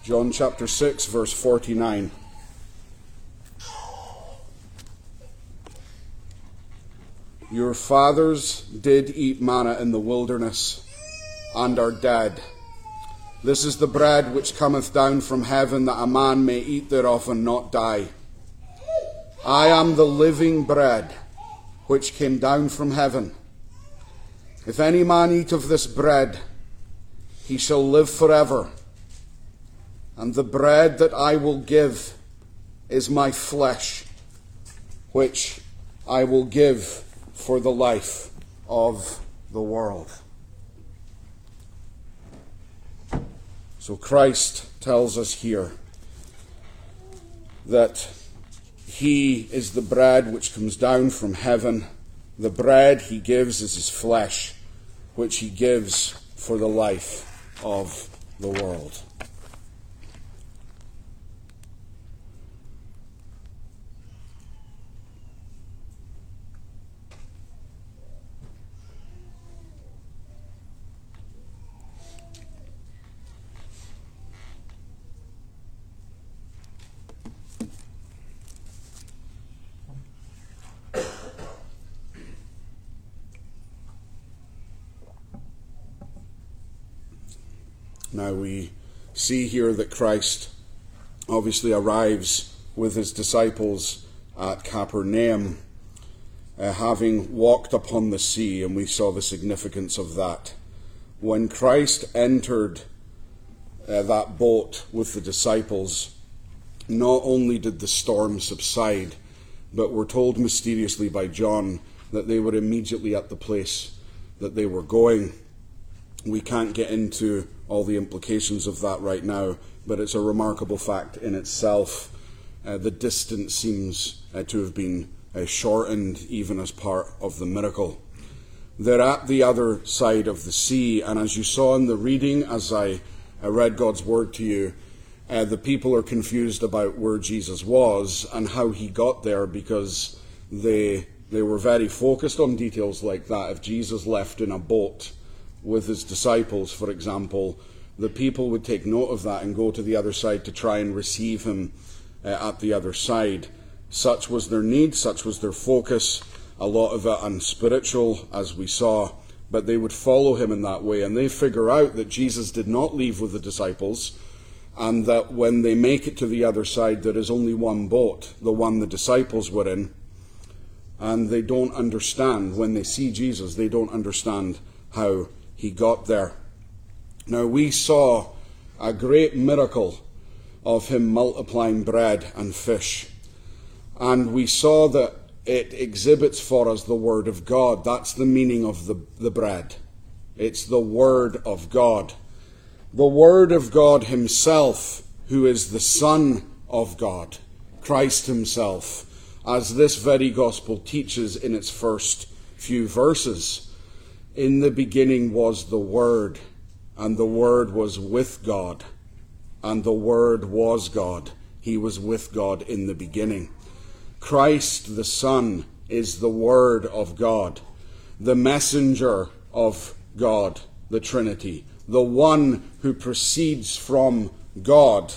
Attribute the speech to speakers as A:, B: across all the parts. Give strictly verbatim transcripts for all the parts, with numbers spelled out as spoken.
A: John chapter six, verse forty-nine. Your fathers did eat manna in the wilderness, and are dead. This is the bread which cometh down from heaven, that a man may eat thereof and not die. I am the living bread which came down from heaven. If any man eat of this bread, he shall live forever. And the bread that I will give is my flesh, which I will give for the life of the world. So Christ tells us here that he is the bread which comes down from heaven. The bread he gives is his flesh, which he gives for the life of the world. Now we see here that Christ obviously arrives with his disciples at Capernaum, uh, having walked upon the sea, and we saw the significance of that. When Christ entered uh, that boat with the disciples, not only did the storm subside, but we're told mysteriously by John that they were immediately at the place that they were going. We can't get into all the implications of that right now, but it's a remarkable fact in itself. Uh, the distance seems uh, to have been uh, shortened even as part of the miracle. They're at the other side of the sea, and as you saw in the reading, as I, I read God's word to you, uh, the people are confused about where Jesus was and how he got there, because they they were very focused on details like that. If Jesus left in a boat with his disciples, for example, the people would take note of that and go to the other side to try and receive him uh, at the other side. Such was their need, such was their focus, a lot of it unspiritual, as we saw, but they would follow him in that way, and they figure out that Jesus did not leave with the disciples, and that when they make it to the other side, there is only one boat, the one the disciples were in, and they don't understand. When they see Jesus, they don't understand how he got there. Now, we saw a great miracle of him multiplying bread and fish, and we saw that it exhibits for us the Word of God. That's the meaning of the, the bread. It's the Word of God. The Word of God himself, who is the Son of God, Christ himself, as this very gospel teaches in its first few verses. In the beginning was the Word, and the Word was with God, and the Word was God. He was with God in the beginning. Christ the Son is the Word of God, the messenger of God, the Trinity, the one who proceeds from God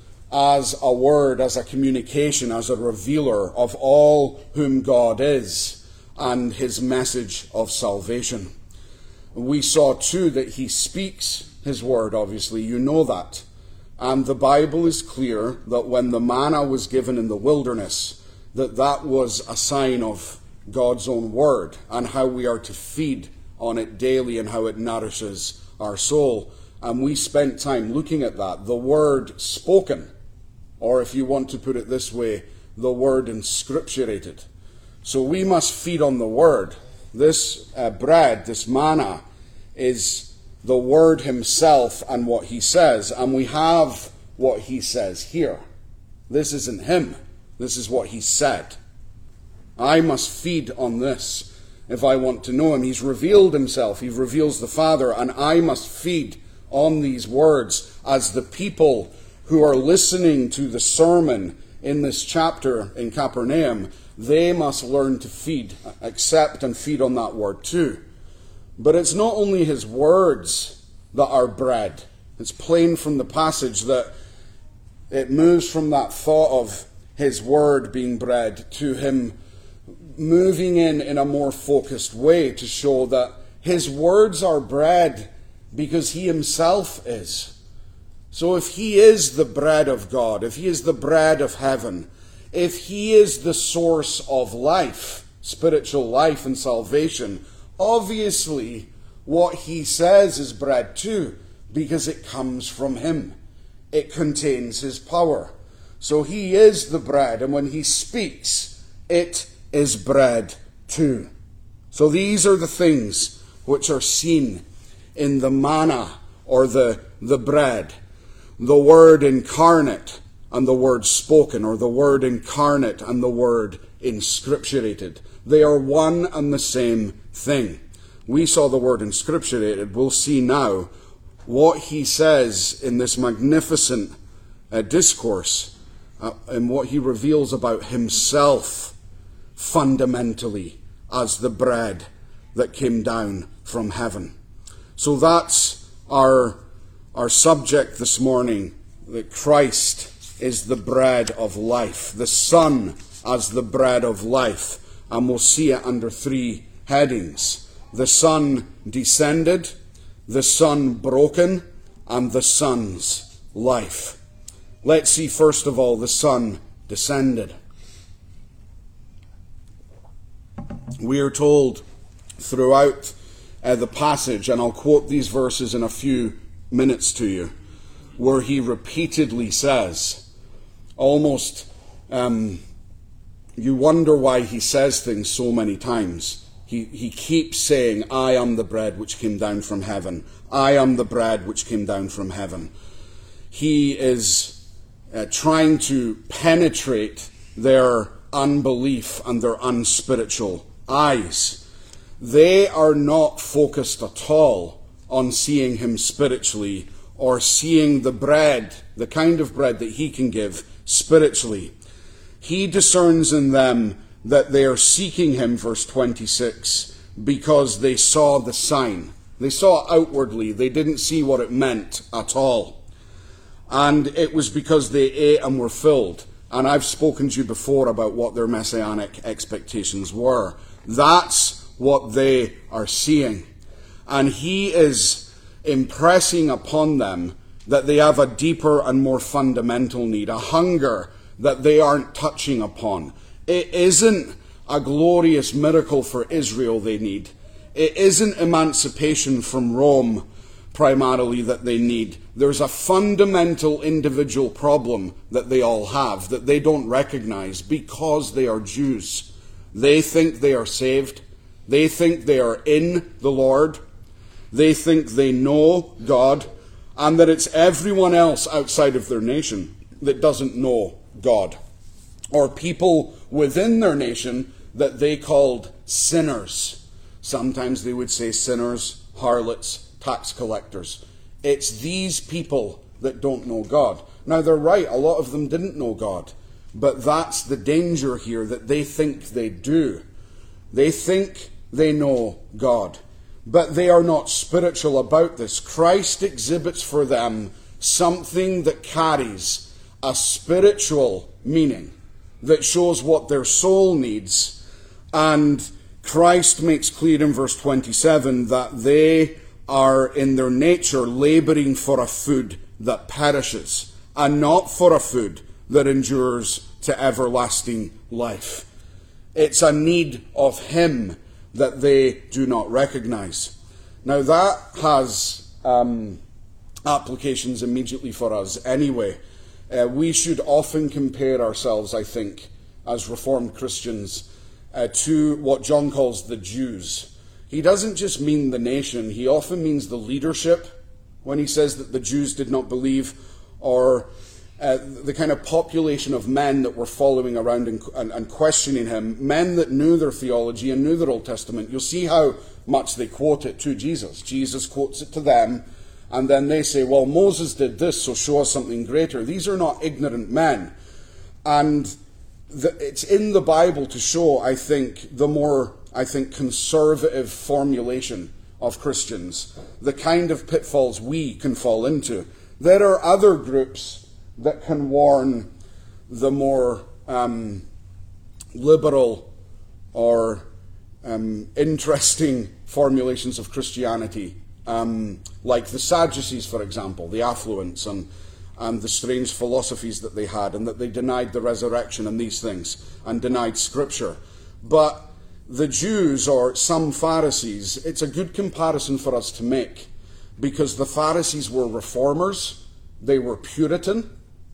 A: as a word, as a communication, as a revealer of all whom God is and his message of salvation. We saw too that he speaks his word, obviously, you know that. And the Bible is clear that when the manna was given in the wilderness, that that was a sign of God's own word and how we are to feed on it daily and how it nourishes our soul. And we spent time looking at that. The word spoken, or if you want to put it this way, the word inscripturated. So we must feed on the word. This uh, bread, this manna, is the word himself and what he says. And we have what he says here. This isn't him. This is what he said. I must feed on this if I want to know him. He's revealed himself. He reveals the Father. And I must feed on these words as the people who are listening to the sermon in this chapter in Capernaum, they must learn to feed, accept and feed on that word too. But it's not only his words that are bread. It's plain from the passage that It moves from that thought of his word being bread to him moving in in a more focused way to show that his words are bread because he himself is. So if he is the bread of God, if he is the bread of heaven, if he is the source of life, spiritual life and salvation, obviously what he says is bread too, because it comes from him. It contains his power. So he is the bread, and when he speaks, it is bread too. So these are the things which are seen in the manna, or the, the bread. The word incarnate and the word spoken, or the word incarnate and the word inscripturated. They are one and the same thing. We saw the word inscripturated. We'll see now what he says in this magnificent uh, discourse uh, and what he reveals about himself fundamentally as the bread that came down from heaven. So that's our, our subject this morning, that Christ is the bread of life, the Son as the bread of life. And we'll see it under three headings. The Son descended, the Son broken, and the Son's life. Let's see first of all the Son descended. We are told throughout uh, the passage, and I'll quote these verses in a few minutes to you, where he repeatedly says, almost um, you wonder why he says things so many times. He, he keeps saying, I am the bread which came down from heaven. I am the bread which came down from heaven. He is uh, trying to penetrate their unbelief and their unspiritual eyes. They are not focused at all on seeing him spiritually or seeing the bread, the kind of bread that he can give spiritually. He discerns in them that they are seeking him, verse twenty-six, because they saw the sign. They saw it outwardly. They didn't see what it meant at all. And it was because they ate and were filled. And I've spoken to you before about what their messianic expectations were. That's what they are seeing. And he is impressing upon them that they have a deeper and more fundamental need, a hunger that they aren't touching upon. It isn't a glorious miracle for Israel they need. It isn't emancipation from Rome primarily that they need. There's a fundamental individual problem that they all have that they don't recognize because they are Jews. They think they are saved. They think they are in the Lord. They think they know God, and that it's everyone else outside of their nation that doesn't know God, or people within their nation that they called sinners. Sometimes they would say sinners, harlots, tax collectors. It's these people that don't know God. Now they're right, a lot of them didn't know God, but that's the danger here, that they think they do. They think they know God, but they are not spiritual about this. Christ exhibits for them something that carries a spiritual meaning, that shows what their soul needs. And Christ makes clear in verse twenty-seven that they are in their nature laboring for a food that perishes, and not for a food that endures to everlasting life. It's a need of him that they do not recognize. Now that has um, applications immediately for us anyway. Uh, we should often compare ourselves, I think, as Reformed Christians, uh, to what John calls the Jews. He doesn't just mean the nation, he often means the leadership when he says that the Jews did not believe, or uh, the kind of population of men that were following around and, and, and questioning him, men that knew their theology and knew their Old Testament. You'll see how much they quote it to Jesus. Jesus quotes it to them, and then they say, well, Moses did this, so show us something greater. These are not ignorant men. And the, it's in the Bible to show, I think, the more, I think, conservative formulation of Christians, the kind of pitfalls we can fall into. There are other groups that can warn the more um, liberal or um, interesting formulations of Christianity, um, like the Sadducees, for example, the affluents and, and the strange philosophies that they had, and that they denied the resurrection and these things, and denied Scripture. But the Jews, or some Pharisees, it's a good comparison for us to make, because the Pharisees were reformers, they were Puritan,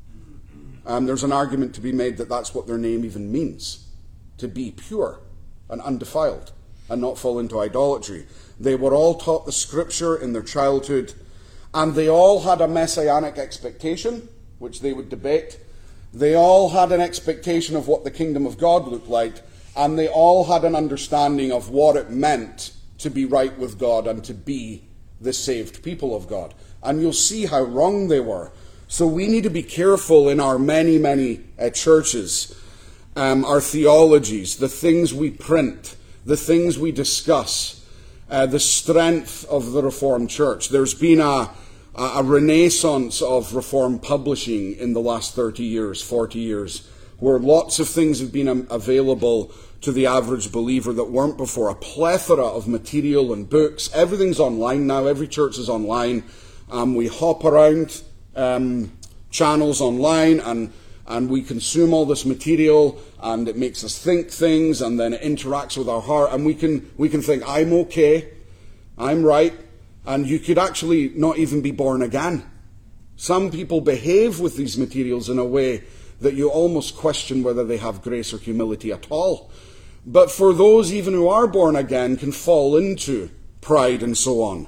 A: and there's an argument to be made that that's what their name even means, to be pure and undefiled and not fall into idolatry. They were all taught the Scripture in their childhood, and they all had a messianic expectation, which they would debate. They all had an expectation of what the kingdom of God looked like, and they all had an understanding of what it meant to be right with God and to be the saved people of God. And you'll see how wrong they were. So we need to be careful in our many, many uh, churches, um, our theologies, the things we print, the things we discuss, uh, the strength of the Reformed Church. There's been a, a renaissance of Reformed publishing in the last thirty years, forty years, where lots of things have been available to the average believer that weren't before. A plethora of material and books. Everything's online now. Every church is online. Um, we hop around um, channels online, and and we consume all this material, and it makes us think things, and then it interacts with our heart, and we can we can think, I'm okay, I'm right, and you could actually not even be born again. Some people behave with these materials in a way that you almost question whether they have grace or humility at all. But for those even who are born again can fall into pride and so on.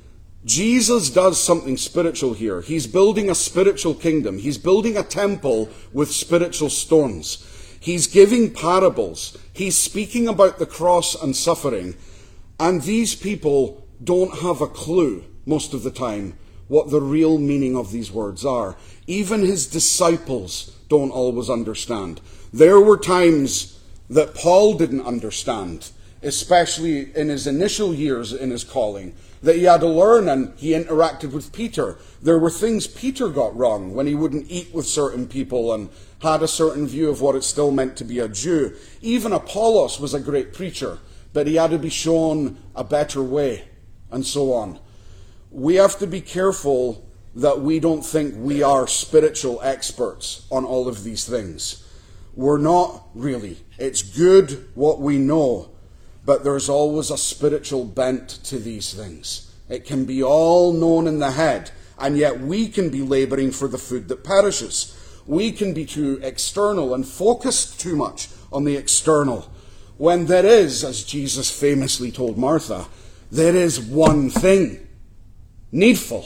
A: Jesus does something spiritual here. He's building a spiritual kingdom. He's building a temple with spiritual stones. He's giving parables. He's speaking about the cross and suffering. And these people don't have a clue, most of the time, what the real meaning of these words are. Even his disciples don't always understand. There were times that Paul didn't understand, especially in his initial years in his calling, that he had to learn, and he interacted with Peter. There were things Peter got wrong when he wouldn't eat with certain people and had a certain view of what it still meant to be a Jew. Even Apollos was a great preacher, but he had to be shown a better way, and so on. We have to be careful that we don't think we are spiritual experts on all of these things. We're not really. It's good what we know, but there's always a spiritual bent to these things. It can be all known in the head, and yet we can be laboring for the food that perishes. We can be too external and focused too much on the external, when there is, as Jesus famously told Martha, there is one thing needful.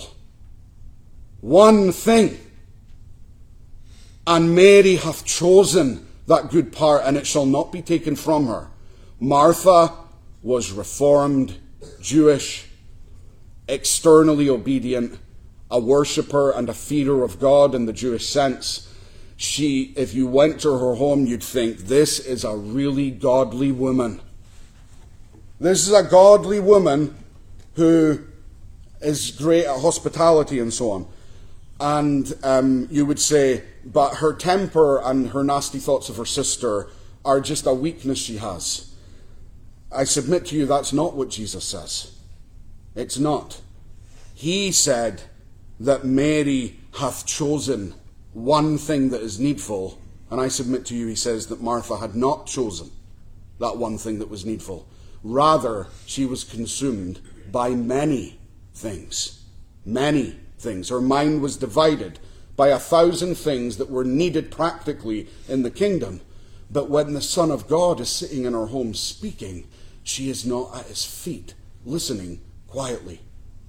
A: One thing. And Mary hath chosen that good part, and it shall not be taken from her. Martha was Reformed, Jewish, externally obedient, a worshipper and a fearer of God in the Jewish sense. She, if you went to her home, you'd think, this is a really godly woman. This is a godly woman who is great at hospitality and so on. And um, you would say, but her temper and her nasty thoughts of her sister are just a weakness she has. I submit to you that's not what Jesus says. It's not. He said that Mary hath chosen one thing that is needful, and I submit to you he says that Martha had not chosen that one thing that was needful. Rather, she was consumed by many things. Many things. Her mind was divided by a thousand things that were needed practically in the kingdom. But when the Son of God is sitting in her home speaking, she is not at his feet, listening quietly.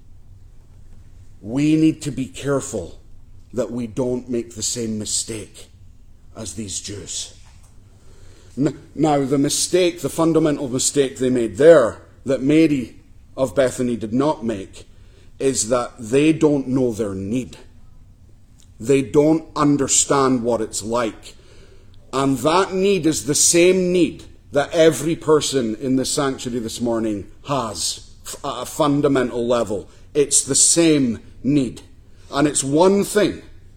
A: We need to be careful that we don't make the same mistake as these Jews. Now, the mistake, the fundamental mistake they made there, that Mary of Bethany did not make, is that they don't know their need. They don't understand what it's like. And that need is the same need that every person in the sanctuary this morning has at a fundamental level. It's the same need. And it's one thing.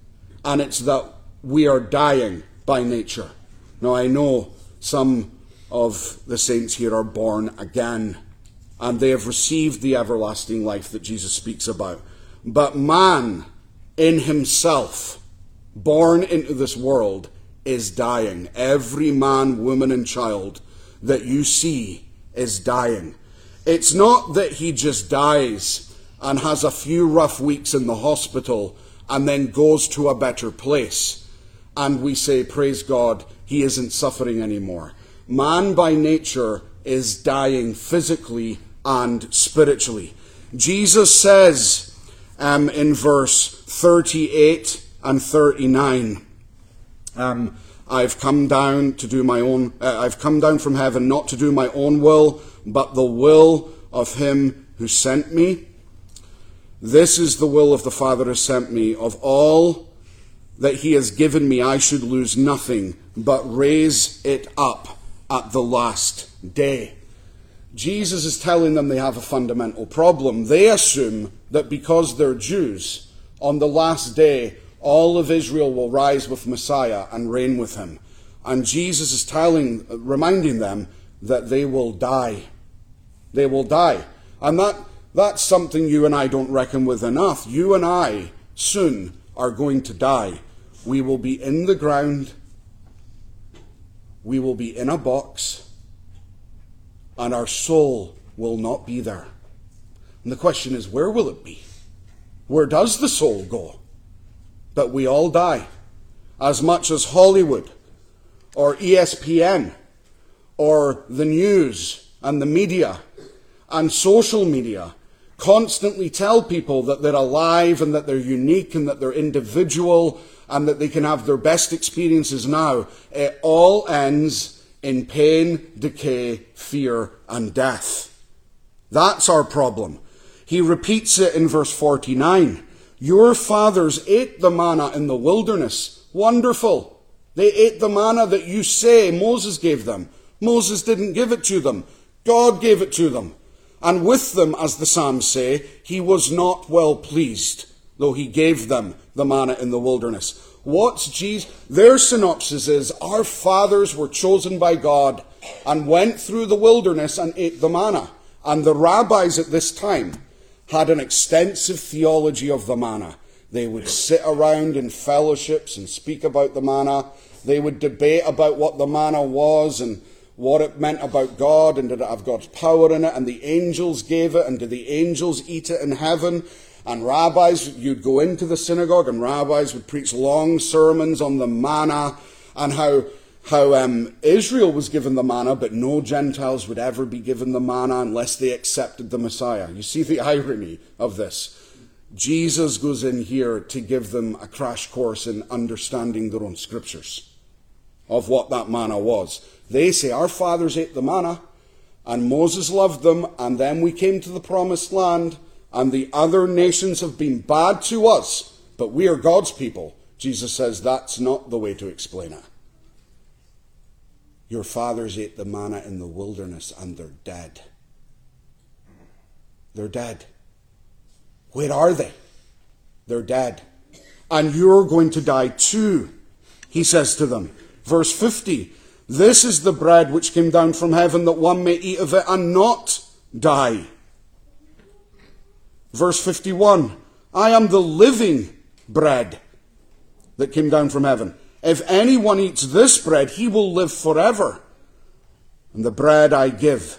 A: and it's that we are dying by nature. Now, I know some of the saints here are born again, and they have received the everlasting life that Jesus speaks about. But man in himself, born into this world, is dying. Every man, woman, and child that you see is dying. It's not that he just dies and has a few rough weeks in the hospital and then goes to a better place, and we say, praise God, he isn't suffering anymore. Man by nature is dying physically and spiritually. Jesus says um, in verse thirty-eight and thirty-nine, um, I've come down to do my own, uh, I've come down from heaven not to do my own will, but the will of him who sent me. This is the will of the Father who sent me. Of all that he has given me, I should lose nothing, but raise it up at the last day. Jesus is telling them they have a fundamental problem. They assume that because they're Jews, on the last day, all of Israel will rise with Messiah and reign with him. And Jesus is telling, reminding them that they will die. They will die. And that that's something you and I don't reckon with enough. You and I soon are going to die. We will be in the ground. We will be in a box. And our soul will not be there. And the question is, where will it be? Where does the soul go? But we all die. As much as Hollywood or E S P N or the news and the media and social media constantly tell people that they're alive and that they're unique and that they're individual and that they can have their best experiences now, it all ends in pain, decay, fear, and death. That's our problem. He repeats it in verse forty-nine. Your fathers ate the manna in the wilderness. Wonderful. They ate the manna that you say Moses gave them. Moses didn't give it to them. God gave it to them. And with them, as the Psalms say, he was not well pleased, though he gave them the manna in the wilderness. What's Jesus? Their synopsis is, our fathers were chosen by God and went through the wilderness and ate the manna. And the rabbis at this time had an extensive theology of the manna. They would sit around in fellowships and speak about the manna. They would debate about what the manna was and what it meant about God, and did it have God's power in it, and the angels gave it, and did the angels eat it in heaven? And rabbis, you'd go into the synagogue, and rabbis would preach long sermons on the manna, and how how um, Israel was given the manna, but no Gentiles would ever be given the manna unless they accepted the Messiah. You see the irony of this. Jesus goes in here to give them a crash course in understanding their own scriptures of what that manna was. They say, our fathers ate the manna, and Moses loved them, and then we came to the promised land, and the other nations have been bad to us, but we are God's people. Jesus says that's not the way to explain it. Your fathers ate the manna in the wilderness, and they're dead. They're dead. Where are they? They're dead. And you're going to die too, he says to them. Verse fifty, this is the bread which came down from heaven, that one may eat of it and not die. Verse fifty-one, I am the living bread that came down from heaven. If anyone eats this bread, he will live forever. And the bread I give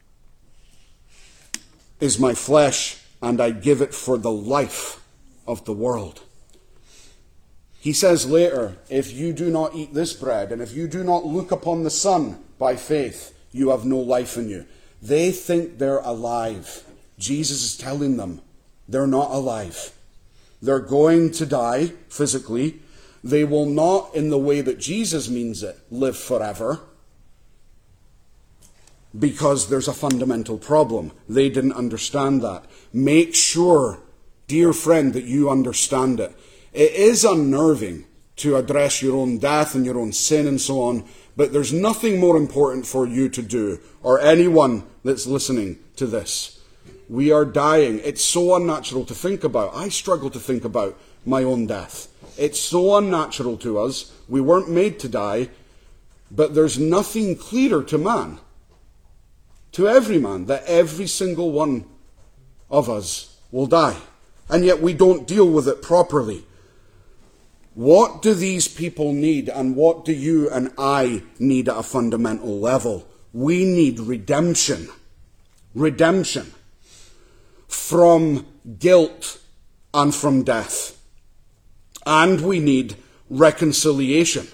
A: is my flesh, and I give it for the life of the world. He says later, if you do not eat this bread, and if you do not look upon the Son by faith, you have no life in you. They think they're alive. Jesus is telling them they're not alive. They're going to die physically. They will not, in the way that Jesus means it, live forever. Because there's a fundamental problem. They didn't understand that. Make sure, dear friend, that you understand it. It is unnerving to address your own death and your own sin and so on, but there's nothing more important for you to do, or anyone that's listening to this. We are dying. It's so unnatural to think about. I struggle to think about my own death. It's so unnatural to us. We weren't made to die. But there's nothing clearer to man, to every man, that every single one of us will die. And yet we don't deal with it properly. What do these people need, and what do you and I need at a fundamental level? We need redemption. Redemption from guilt and from death. And we need reconciliation.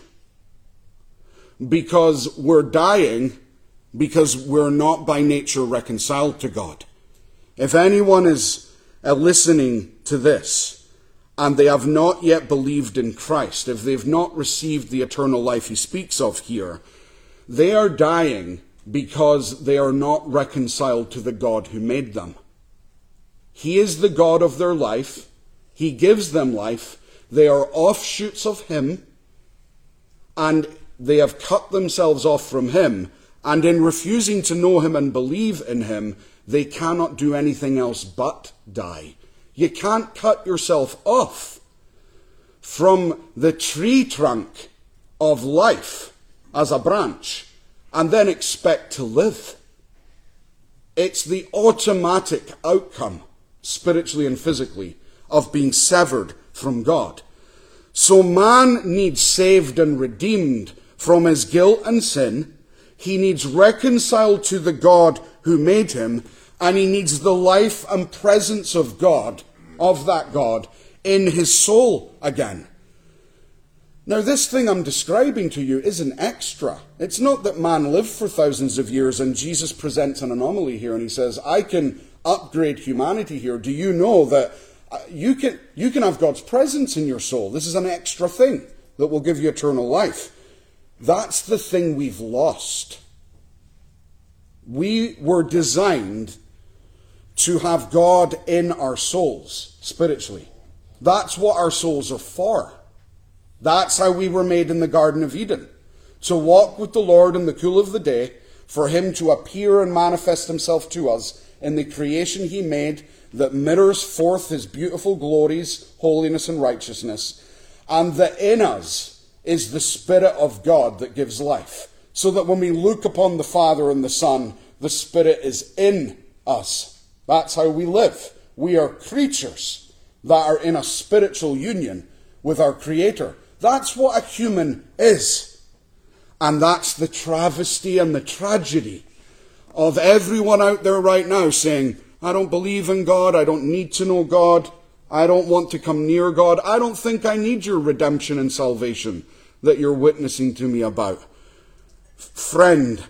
A: Because we're dying because we're not by nature reconciled to God. If anyone is uh, listening to this and they have not yet believed in Christ, if they've not received the eternal life he speaks of here, they are dying because they are not reconciled to the God who made them. He is the God of their life. He gives them life. They are offshoots of him, and they have cut themselves off from him, and in refusing to know him and believe in him, they cannot do anything else but die. You can't cut yourself off from the tree trunk of life as a branch and then expect to live. It's the automatic outcome, spiritually and physically, of being severed from God. So man needs saved and redeemed from his guilt and sin. He needs reconciled to the God who made him, and he needs the life and presence of God, of that God, in his soul again. Now, this thing I'm describing to you isn't extra. It's not that man lived for thousands of years and Jesus presents an anomaly here and he says, I can upgrade humanity here. Do you know that you can, you can have God's presence in your soul? This is an extra thing that will give you eternal life. That's the thing we've lost. We were designed to have God in our souls, spiritually. That's what our souls are for. That's how we were made in the Garden of Eden. To walk with the Lord in the cool of the day, for him to appear and manifest himself to us in the creation he made that mirrors forth his beautiful glories, holiness and righteousness, and that in us is the Spirit of God that gives life. So that when we look upon the Father and the Son, the Spirit is in us. That's how we live. We are creatures that are in a spiritual union with our Creator. That's what a human is. And that's the travesty and the tragedy of everyone out there right now saying, I don't believe in God, I don't need to know God, I don't want to come near God, I don't think I need your redemption and salvation that you're witnessing to me about. Friend,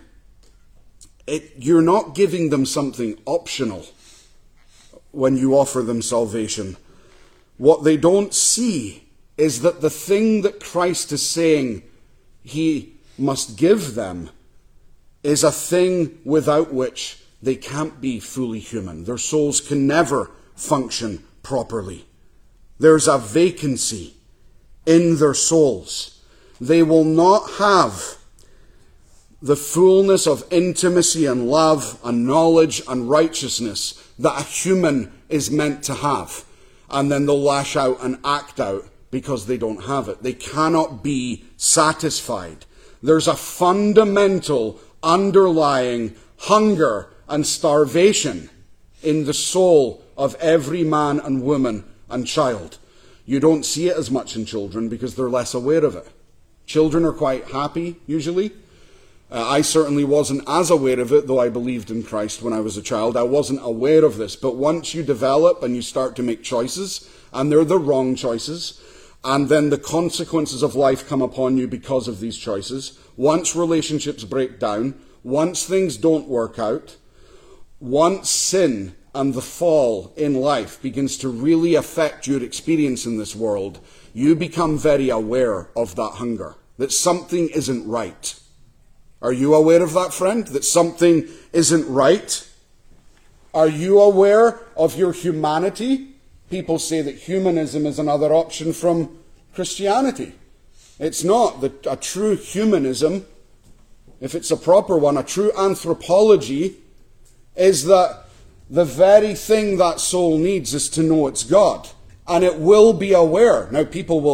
A: it, you're not giving them something optional when you offer them salvation. What they don't see is that the thing that Christ is saying he must give them is a thing without which they can't be fully human. Their souls can never function properly. There's a vacancy in their souls. They will not have the fullness of intimacy and love and knowledge and righteousness that a human is meant to have. And then they'll lash out and act out because they don't have it. They cannot be satisfied. There's a fundamental underlying hunger and starvation in the soul of every man and woman and child. You don't see it as much in children because they're less aware of it. Children are quite happy, usually. Uh, I certainly wasn't as aware of it, though I believed in Christ when I was a child. I wasn't aware of this. But once you develop and you start to make choices, and they're the wrong choices, and then the consequences of life come upon you because of these choices, once relationships break down, once things don't work out, once sin and the fall in life begins to really affect your experience in this world, you become very aware of that hunger, that something isn't right. Are you aware of that, friend? That something isn't right? Are you aware of your humanity? People say that humanism is another option from Christianity. It's not. The, a true humanism, if it's a proper one, a true anthropology, is that the very thing that soul needs is to know it's God. And it will be aware. Now, people will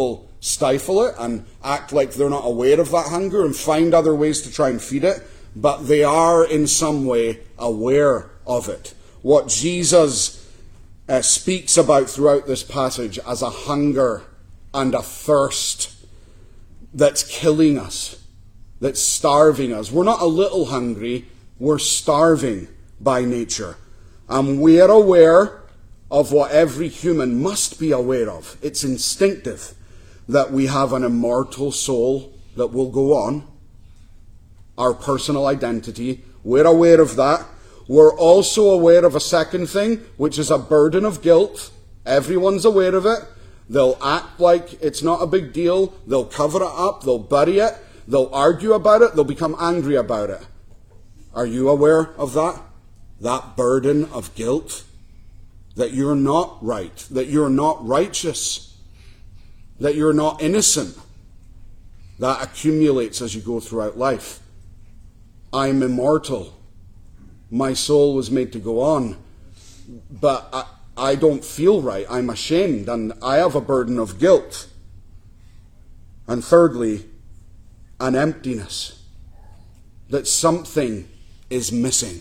A: stifle it and act like they're not aware of that hunger and find other ways to try and feed it, but they are in some way aware of it. What Jesus uh, speaks about throughout this passage as a hunger and a thirst that's killing us, that's starving us. We're not a little hungry, we're starving by nature. And we're aware of what every human must be aware of. It's instinctive that we have an immortal soul that will go on, our personal identity. We're aware of that. We're also aware of a second thing, which is a burden of guilt. Everyone's aware of it. They'll act like it's not a big deal. They'll cover it up. They'll bury it. They'll argue about it. They'll become angry about it. Are you aware of that? That burden of guilt? That you're not right. That you're not righteous. That you're not innocent. That accumulates as you go throughout life. I'm immortal. My soul was made to go on. But I, I don't feel right. I'm ashamed. And I have a burden of guilt. And thirdly, an emptiness. That something is missing.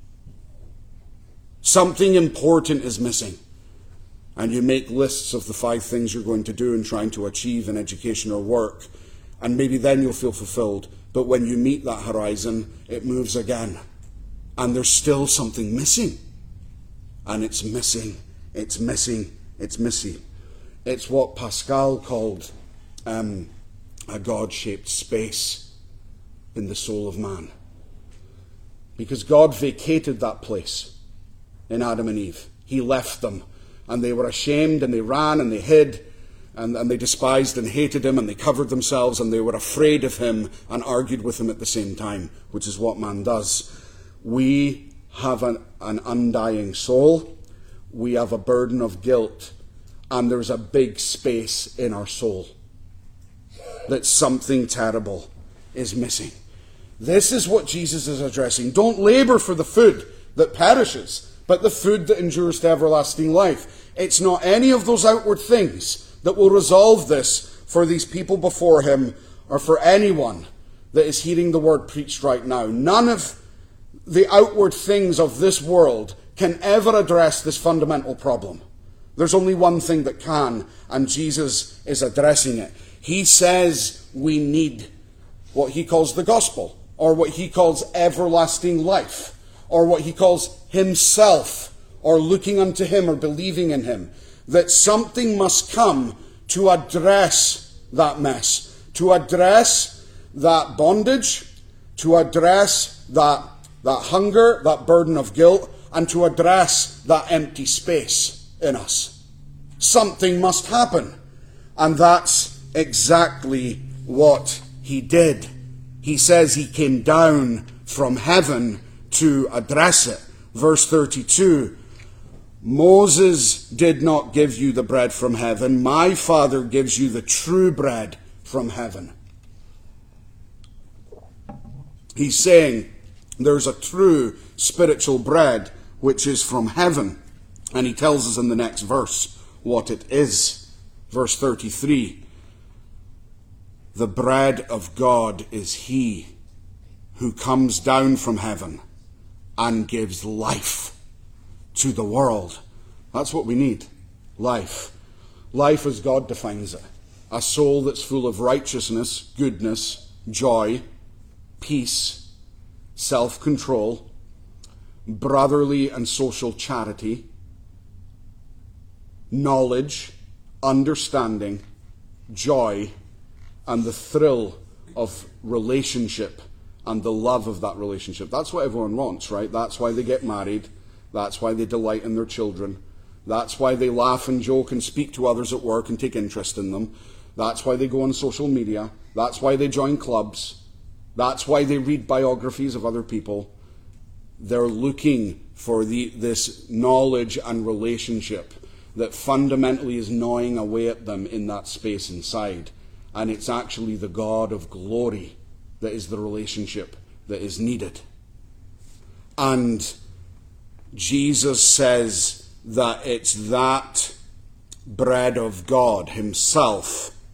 A: Something important is missing. And you make lists of the five things you're going to do and trying to achieve in education or work. And maybe then you'll feel fulfilled. But when you meet that horizon, it moves again. And there's still something missing. And it's missing. It's missing. It's missing. It's what Pascal called um, a God-shaped space in the soul of man. Because God vacated that place in Adam and Eve. He left them. And they were ashamed and they ran and they hid. And, and they despised and hated him and they covered themselves and they were afraid of him and argued with him at the same time, which is what man does. We have an, an undying soul. We have a burden of guilt. And there's a big space in our soul that something terrible is missing. This is what Jesus is addressing. Don't labor for the food that perishes, but the food that endures to everlasting life. It's not any of those outward things that will resolve this for these people before him or for anyone that is hearing the word preached right now. None of the outward things of this world can ever address this fundamental problem. There's only one thing that can, and Jesus is addressing it. He says we need what he calls the gospel, or what he calls everlasting life, or what he calls himself, or looking unto him or believing in him. That something must come to address that mess, to address that bondage, to address that, that hunger, that burden of guilt, and to address that empty space in us. Something must happen. And that's exactly what he did. He says he came down from heaven to address it. Verse thirty-two, Moses did not give you the bread from heaven. My Father gives you the true bread from heaven. He's saying there's a true spiritual bread which is from heaven. And he tells us in the next verse what it is. Verse thirty-three. The bread of God is he who comes down from heaven and gives life to the world. That's what we need. Life. Life as God defines it. A soul that's full of righteousness, goodness, joy, peace, self-control, brotherly and social charity, knowledge, understanding, joy, and the thrill of relationship and the love of that relationship. That's what everyone wants, right? That's why they get married. That's why they delight in their children. That's why they laugh and joke and speak to others at work and take interest in them. That's why they go on social media. That's why they join clubs. That's why they read biographies of other people. They're looking for the, this knowledge and relationship that fundamentally is gnawing away at them in that space inside. And it's actually the God of glory that is the relationship that is needed. And Jesus says that it's that bread of God himself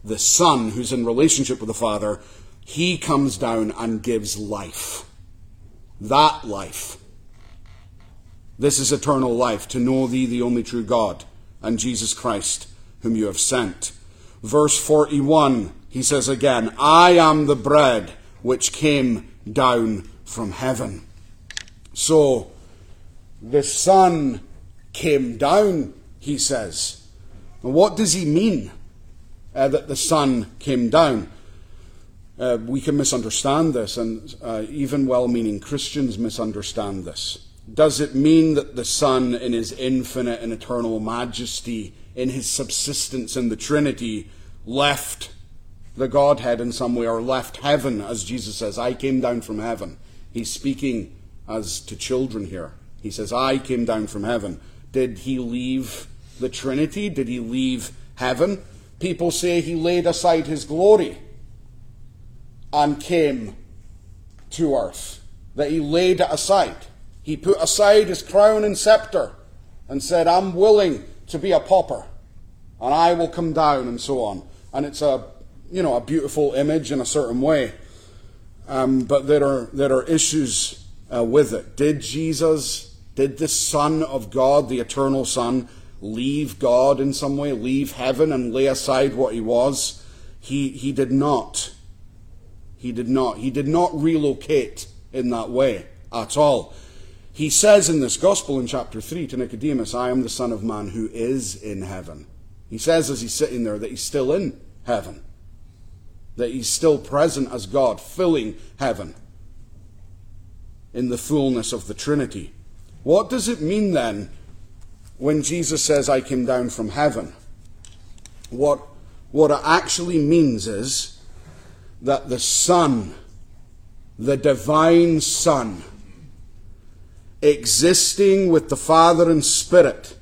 A: the Son, who's in relationship with the Father, he comes down and gives life. That life. This is eternal life, to know thee, the only true God, and Jesus Christ, whom you have sent. Verse forty-one, he says again, I am the bread which came down from heaven. So, the Son came down, he says. And what does he mean uh, that the Son came down? Uh, we can misunderstand this, and uh, even well-meaning Christians misunderstand this. Does it mean that the Son, in his infinite and eternal majesty, in his subsistence in the Trinity, left the Godhead in some way, or left heaven, as Jesus says, I came down from heaven? He's speaking as to children here. He says, I came down from heaven. Did he leave the Trinity? Did he leave heaven? People say he laid aside his glory and came to earth. That he laid it aside. He put aside his crown and scepter and said, I'm willing to be a pauper, and I will come down, and so on. And it's a, you know, a beautiful image in a certain way. Um, but there are there are issues uh, with it. Did Jesus, did the Son of God, the eternal Son, leave God in some way, leave heaven and lay aside what he was? He he did not. He did not. He did not relocate in that way at all. He says in this gospel in chapter three to Nicodemus, I am the Son of Man who is in heaven. He says as he's sitting there that he's still in heaven. That he's still present as God, filling heaven in the fullness of the Trinity. What does it mean then when Jesus says, I came down from heaven? What, what it actually means is that the Son, the divine Son, existing with the Father and Spirit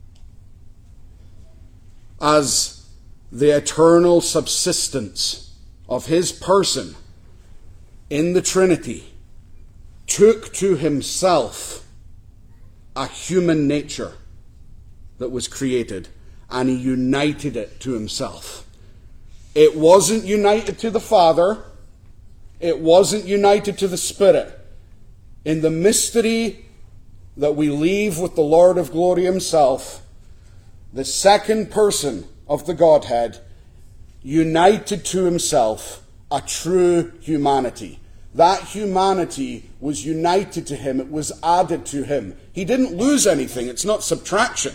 A: as the eternal subsistence of his person in the Trinity, took to himself a human nature that was created, and he united it to himself. It wasn't united to the Father. It wasn't united to the Spirit. In the mystery that we leave with the Lord of glory himself, the second person of the Godhead united to himself a true humanity. That humanity was united to him. It was added to him. He didn't lose anything. It's not subtraction.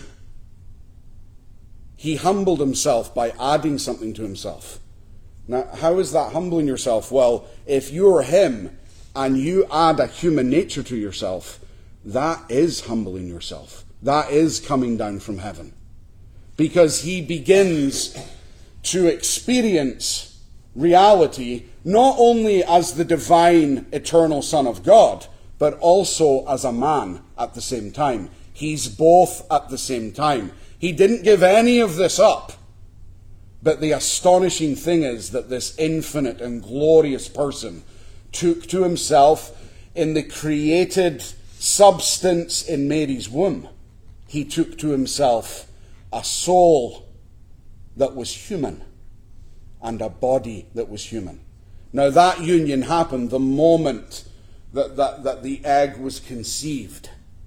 A: He humbled himself by adding something to himself. Now, how is that humbling yourself? Well, if you're him and you add a human nature to yourself, that is humbling yourself. That is coming down from heaven. Because he begins to experience reality not only as the divine, eternal Son of God, but also as a man at the same time. He's both at the same time. He didn't give any of this up. But the astonishing thing is that this infinite and glorious person took to himself, in the created substance in Mary's womb, he took to himself a soul that was human and a body that was human. Now that union happened the moment that, that, that the egg was conceived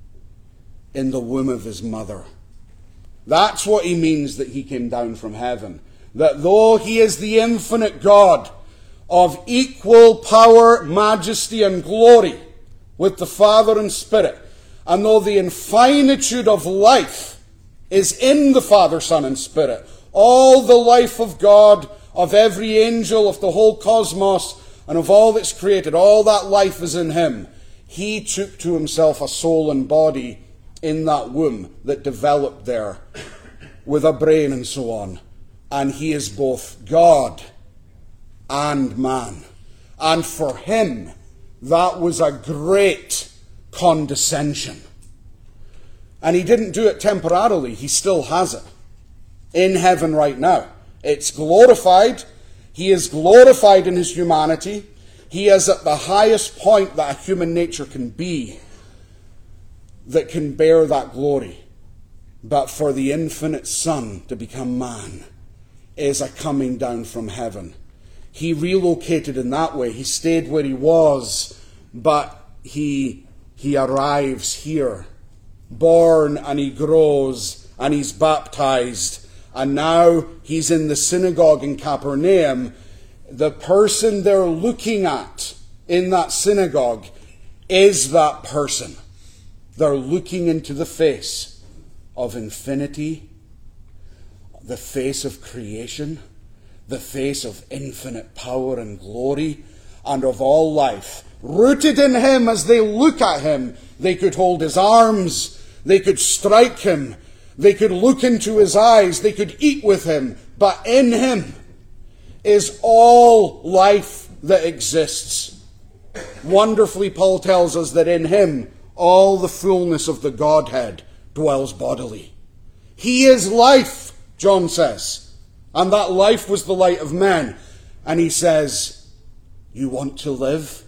A: in the womb of his mother. That's what he means that he came down from heaven. That though he is the infinite God of equal power, majesty, and glory with the Father and Spirit, and though the infinitude of life is in the Father, Son, and Spirit, all the life of God, of every angel, of the whole cosmos, and of all that's created, all that life is in him. He took to himself a soul and body in that womb that developed there with a brain and so on. And he is both God and man. And for him, that was a great condescension. And he didn't do it temporarily. He still has it in heaven right now. It's glorified. He is glorified in his humanity. He is at the highest point that a human nature can be that can bear that glory. But for the infinite Son to become man, is a coming down from heaven. He relocated in that way. He stayed where he was, but he, he arrives here. Born, and he grows, and he's baptized. And now he's in the synagogue in Capernaum. The person they're looking at in that synagogue is that person. They're looking into the face of infinity, the face of creation, the face of infinite power and glory, and of all life. Rooted in him, as they look at him, they could hold his arms, they could strike him, they could look into his eyes, they could eat with him, but in him is all life that exists. Wonderfully, Paul tells us that in him all the fullness of the Godhead dwells bodily. He is life, John says, and that life was the light of men. And he says, you want to live?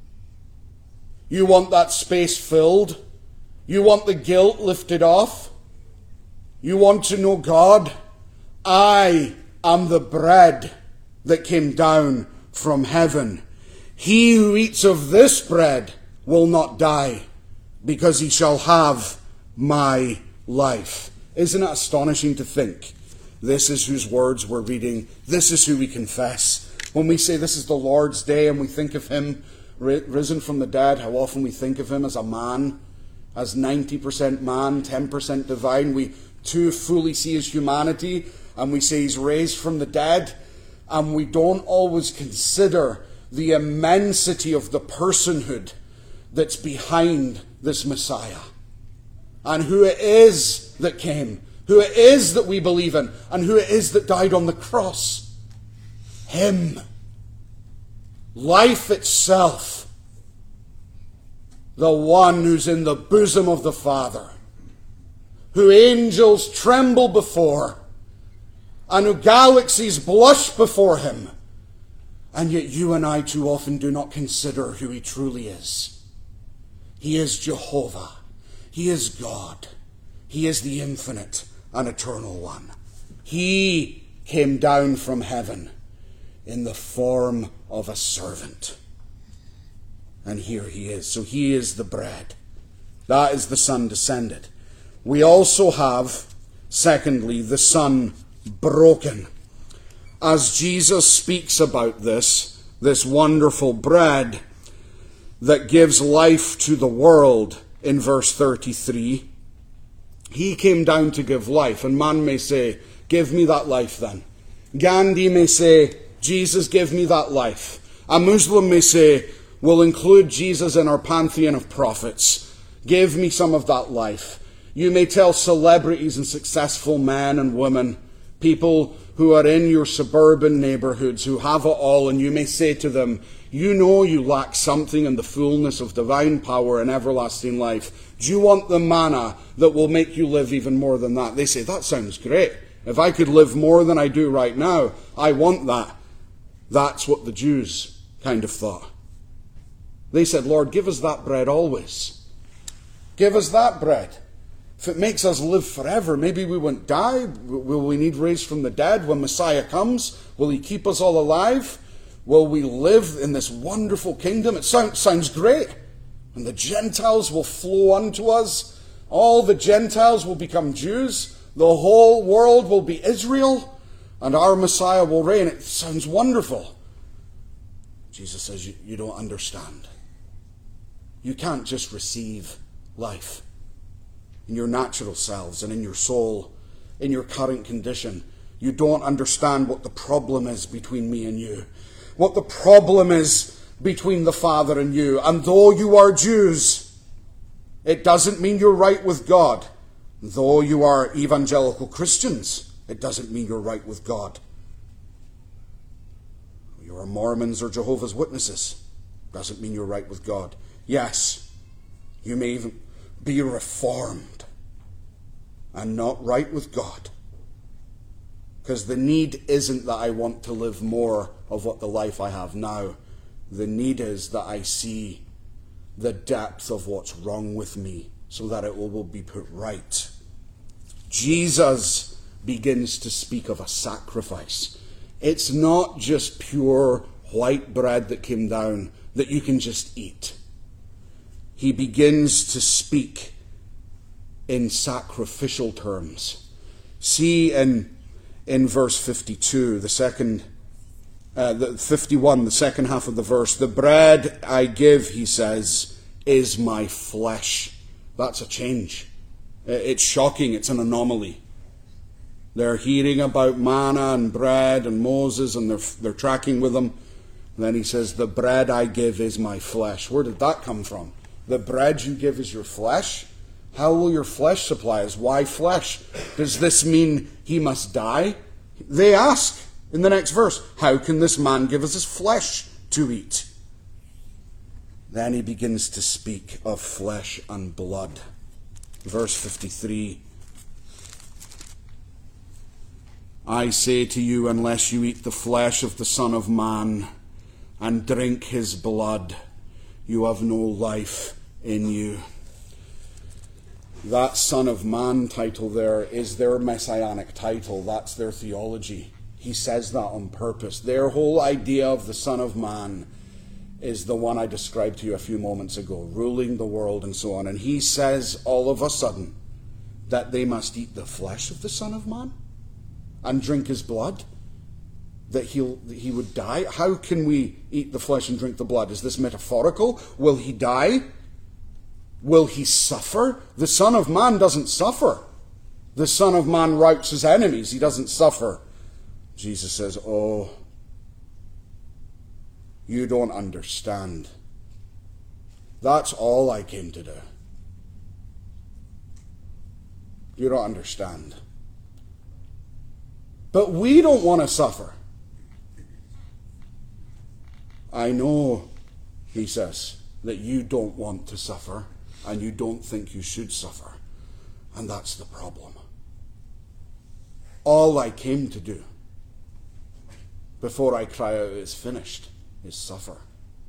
A: You want that space filled? You want the guilt lifted off? You want to know God? I am the bread that came down from heaven. He who eats of this bread will not die, because he shall have my life. Isn't it astonishing to think this is whose words we're reading? This is who we confess. When we say this is the Lord's day and we think of him risen from the dead, how often we think of him as a man, as ninety percent man, ten percent divine. We too fully see his humanity, and we say he's raised from the dead, and we don't always consider the immensity of the personhood that's behind this Messiah, and who it is that came, who it is that we believe in, and who it is that died on the cross. Him. Life itself. The one who's in the bosom of the Father, who angels tremble before, and who galaxies blush before him. And yet you and I too often do not consider who he truly is. He is Jehovah. He is God. He is the infinite and eternal one. He came down from heaven in the form of a servant. And here he is. So he is the bread. That is the Son descended. We also have, secondly, the Son broken. As Jesus speaks about this, this wonderful bread that gives life to the world in verse thirty-three, he came down to give life. And man may say, give me that life then. Gandhi may say, Jesus, give me that life. A Muslim may say, we'll include Jesus in our pantheon of prophets. Give me some of that life. You may tell celebrities and successful men and women, people who are in your suburban neighborhoods, who have it all, and you may say to them, you know you lack something in the fullness of divine power and everlasting life. Do you want the manna that will make you live even more than that? They say, that sounds great. If I could live more than I do right now, I want that. That's what the Jews kind of thought. They said, Lord, give us that bread always. Give us that bread. If it makes us live forever, maybe we won't die. Will we need raised from the dead when Messiah comes? Will he keep us all alive? Will we live in this wonderful kingdom? It sound, sounds great. And the Gentiles will flow unto us. All the Gentiles will become Jews. The whole world will be Israel. And our Messiah will reign. It sounds wonderful. Jesus says, you, you don't understand. You can't just receive life in your natural selves and in your soul, in your current condition. You don't understand what the problem is between me and you. What the problem is between the Father and you. And though you are Jews, it doesn't mean you're right with God. Though you are evangelical Christians, it doesn't mean you're right with God. You are Mormons or Jehovah's Witnesses, doesn't mean you're right with God. Yes, you may even be reformed and not right with God. Because the need isn't that I want to live more of what the life I have now. The need is that I see the depth of what's wrong with me so that it will be put right. Jesus begins to speak of a sacrifice. It's not just pure white bread that came down that you can just eat. He begins to speak in sacrificial terms. See in, in verse fifty-two, the second, uh, the fifty-one, the second half of the verse, the bread I give, he says, is my flesh. That's a change. It's shocking. It's an anomaly. They're hearing about manna and bread and Moses, and they're, they're tracking with them. And then he says, the bread I give is my flesh. Where did that come from? The bread you give is your flesh? How will your flesh supply us? Why flesh? Does this mean he must die? They ask in the next verse, how can this man give us his flesh to eat? Then he begins to speak of flesh and blood. Verse fifty-three, I say to you, unless you eat the flesh of the Son of Man and drink his blood, you have no life in you. That Son of Man title there is their messianic title. That's their theology. He says that on purpose. Their whole idea of the Son of Man is the one I described to you a few moments ago, ruling the world and so on. And he says all of a sudden that they must eat the flesh of the Son of Man and drink his blood, that he'll, he would die. How can we eat the flesh and drink the blood? Is this metaphorical? Will he die? Will he suffer? The Son of Man doesn't suffer. The Son of Man routs his enemies. He doesn't suffer. Jesus says, oh, you don't understand. That's all I came to do. You don't understand. But we don't want to suffer. I know, he says, that you don't want to suffer, and you don't think you should suffer. And that's the problem. All I came to do, before I cry out it's finished, is suffer.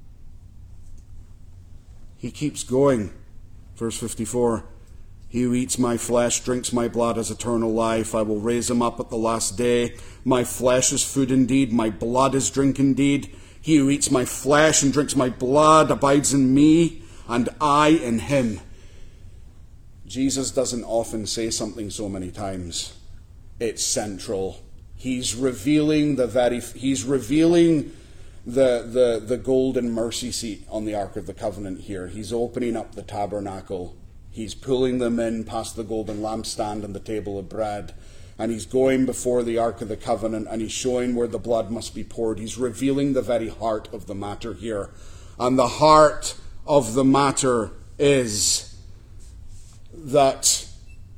A: He keeps going. Verse fifty-four, he who eats my flesh, drinks my blood, has eternal life. I will raise him up at the last day. My flesh is food indeed, my blood is drink indeed. He who eats my flesh and drinks my blood abides in me, and I in him. Jesus doesn't often say something so many times. It's central. He's revealing the very, he's revealing the, the, the golden mercy seat on the Ark of the Covenant here. He's opening up the tabernacle. He's pulling them in past the golden lampstand and the table of bread. And he's going before the Ark of the Covenant, and he's showing where the blood must be poured. He's revealing the very heart of the matter here. And the heart of the matter is that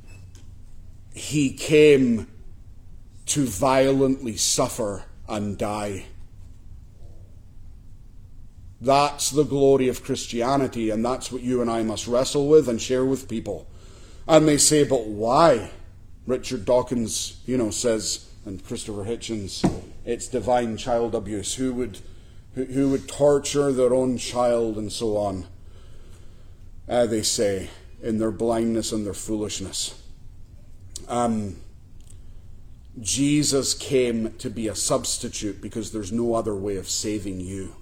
A: he came to violently suffer and die. That's the glory of Christianity, and that's what you and I must wrestle with and share with people. And they say, but why? Richard Dawkins, you know, says, and Christopher Hitchens, it's divine child abuse. Who would, who, who would torture their own child and so on? Uh, they say, in their blindness and their foolishness. Um, Jesus came to be a substitute because there's no other way of saving you.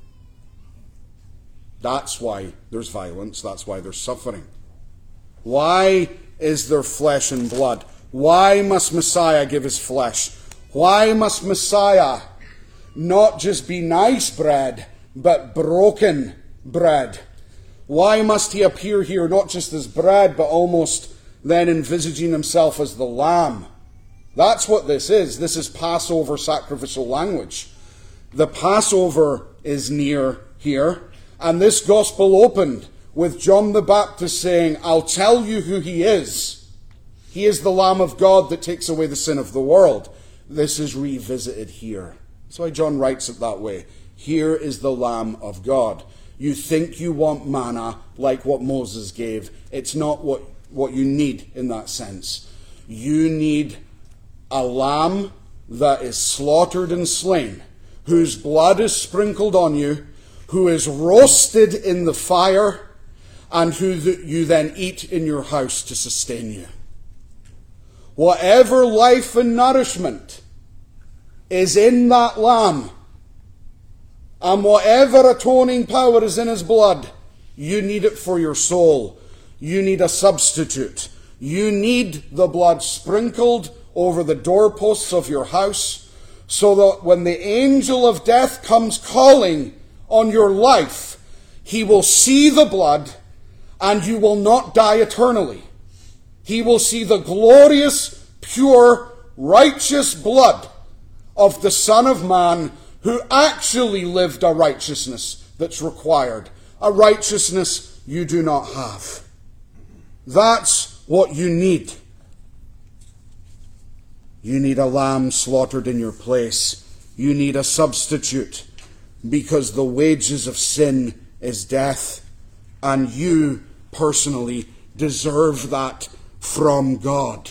A: That's why there's violence. That's why there's suffering. Why is there flesh and blood? Why must Messiah give his flesh? Why must Messiah not just be nice bread, but broken bread? Why must he appear here not just as bread, but almost then envisaging himself as the lamb? That's what this is. This is Passover sacrificial language. The Passover is near here. And this gospel opened with John the Baptist saying, I'll tell you who he is. He is the Lamb of God that takes away the sin of the world. This is revisited here. That's why John writes it that way. Here is the Lamb of God. You think you want manna like what Moses gave. It's not what, what you need in that sense. You need a lamb that is slaughtered and slain, whose blood is sprinkled on you, who is roasted in the fire, and who you then eat in your house to sustain you. Whatever life and nourishment is in that lamb, and whatever atoning power is in his blood, you need it for your soul. You need a substitute. You need the blood sprinkled over the doorposts of your house, so that when the angel of death comes calling on your life, he will see the blood and you will not die eternally. He will see the glorious, pure, righteous blood of the Son of Man, who actually lived a righteousness that's required, a righteousness you do not have. That's what you need. You need a lamb slaughtered in your place. You need a substitute, because the wages of sin is death, and you personally deserve that from God.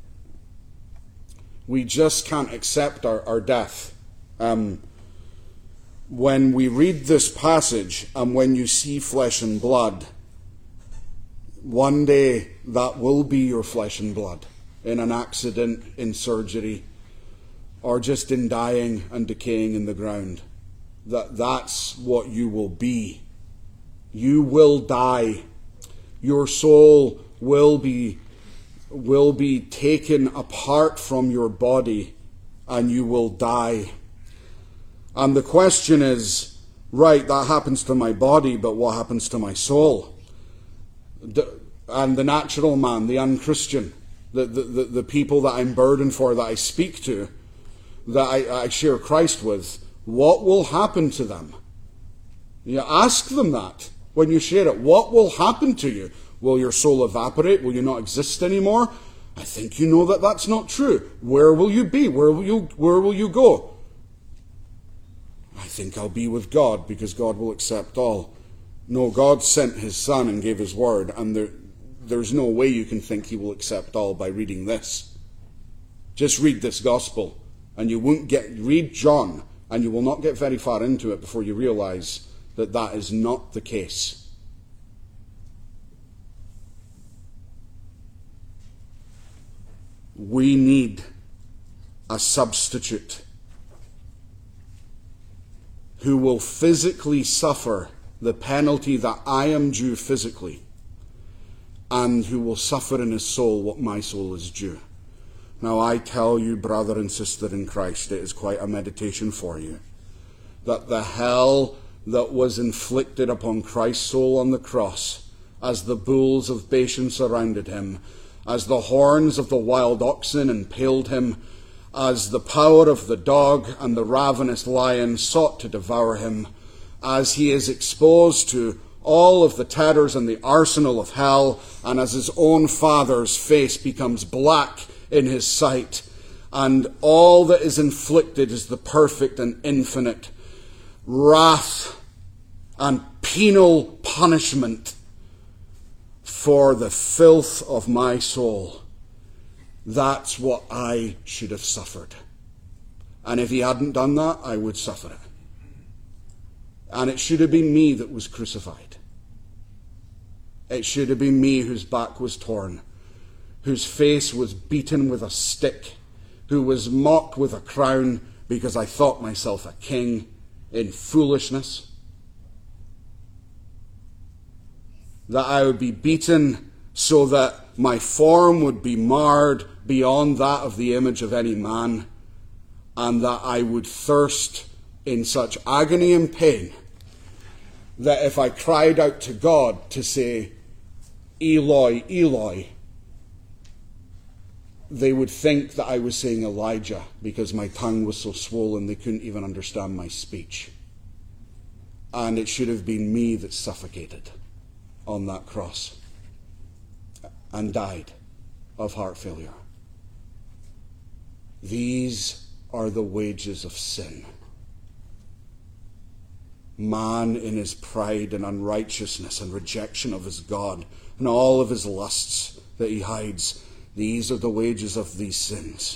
A: We just can't accept our, our death. Um, when we read this passage, and when you see flesh and blood, one day that will be your flesh and blood, in an accident, in surgery, or just in dying and decaying in the ground. That that's what you will be. You will die. Your soul will be will be taken apart from your body, and you will die. And the question is, right, that happens to my body, but what happens to my soul? And the natural man, the unchristian, the, the, the, the people that I'm burdened for, that I speak to, that I, I share Christ with, what will happen to them? You ask them that when you share it. What will happen to you? Will your soul evaporate? Will you not exist anymore? I think you know that that's not true. Where will you be? Where will you, where will you go? I think I'll be with God, because God will accept all. No, God sent his Son and gave his word, and there, there's no way you can think he will accept all by reading this. Just read this gospel, and you won't get, read John, and you will not get very far into it before you realize that that is not the case. We need a substitute who will physically suffer the penalty that I am due physically, and who will suffer in his soul what my soul is due. Now I tell you, brother and sister in Christ, it is quite a meditation for you, that the hell that was inflicted upon Christ's soul on the cross, as the bulls of Bashan surrounded him, as the horns of the wild oxen impaled him, as the power of the dog and the ravenous lion sought to devour him, as he is exposed to all of the terrors and the arsenal of hell, and as his own Father's face becomes black in his sight, and all that is inflicted is the perfect and infinite wrath and penal punishment for the filth of my soul. That's what I should have suffered. And if he hadn't done that, I would suffer it. And it should have been me that was crucified. It should have been me whose back was torn, whose face was beaten with a stick, who was mocked with a crown because I thought myself a king in foolishness. That I would be beaten so that my form would be marred beyond that of the image of any man, and that I would thirst in such agony and pain that if I cried out to God to say, Eloi, Eloi, they would think that I was saying Elijah, because my tongue was so swollen they couldn't even understand my speech. And it should have been me that suffocated on that cross and died of heart failure. These are the wages of sin. Man, in his pride and unrighteousness and rejection of his God and all of his lusts that he hides, these are the wages of these sins.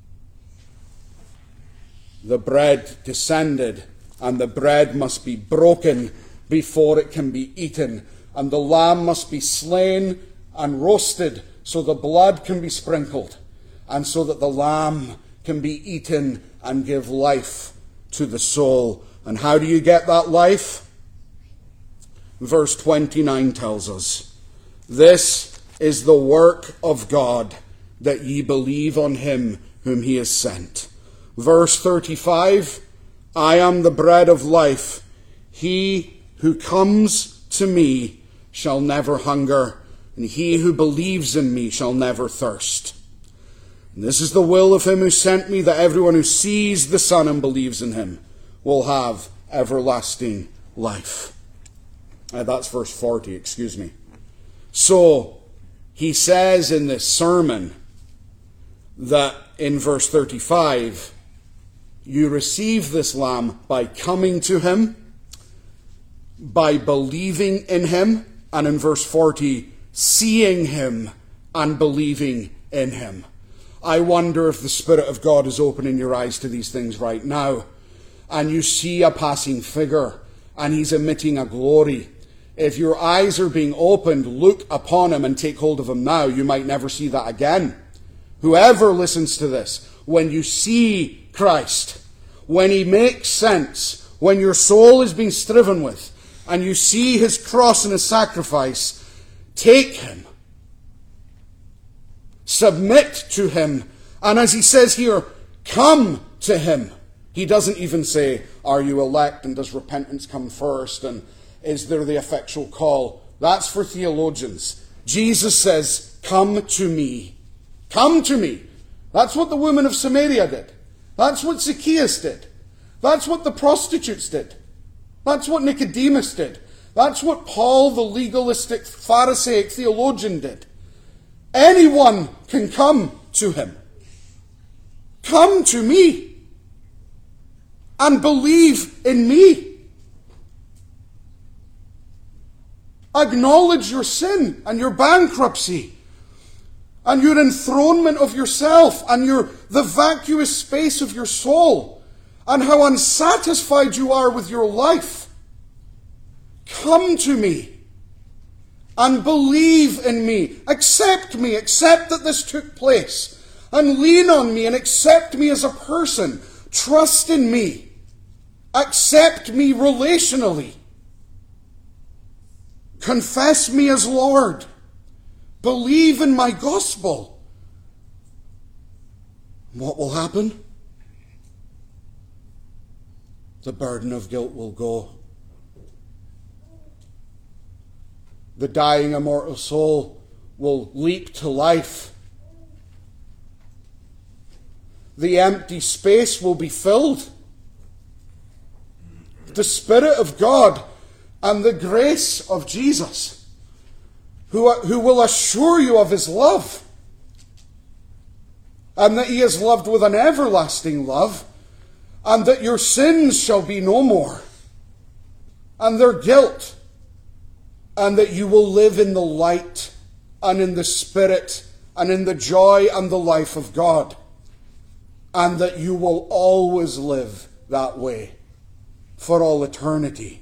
A: The bread descended, and the bread must be broken before it can be eaten, and the lamb must be slain and roasted so the blood can be sprinkled. and so that the lamb can be eaten and give life to the soul. And how do you get that life? Verse twenty-nine tells us, "This is the work of God, that ye believe on him whom he has sent." Verse thirty-five, "I am the bread of life. He who comes to me shall never hunger, and he who believes in me shall never thirst. And this is the will of him who sent me, that everyone who sees the Son and believes in him will have everlasting life." Uh, that's verse forty, excuse me. So, he says in this sermon that in verse thirty-five, you receive this lamb by coming to him, by believing in him, and in verse forty, seeing him and believing in him. I wonder if the Spirit of God is opening your eyes to these things right now, and you see a passing figure, and he's emitting a glory. If your eyes are being opened, look upon him and take hold of him now. You might never see that again. Whoever listens to this, when you see Christ, when he makes sense, when your soul is being striven with, and you see his cross and his sacrifice, take him. Submit to him. And as he says here, come to him. He doesn't even say, are you elect, and does repentance come first, and is there the effectual call? That's for theologians. Jesus says, come to me. Come to me. That's what the woman of Samaria did. That's what Zacchaeus did. That's what the prostitutes did. That's what Nicodemus did. That's what Paul, the legalistic Pharisaic theologian, did. Anyone can come to him. Come to me and believe in me. Acknowledge your sin and your bankruptcy and your enthronement of yourself and your the vacuous space of your soul and how unsatisfied you are with your life. Come to me and believe in me. Accept me. Accept that this took place. And lean on me and accept me as a person. Trust in me. Accept me relationally. Confess me as Lord. Believe in my gospel. What will happen? The burden of guilt will go. The dying immortal soul will leap to life. The empty space will be filled. The Spirit of God and the grace of Jesus, who, who will assure you of his love, and that he is loved with an everlasting love, and that your sins shall be no more, and their guilt, and that you will live in the light, and in the Spirit, and in the joy and the life of God, and that you will always live that way for all eternity.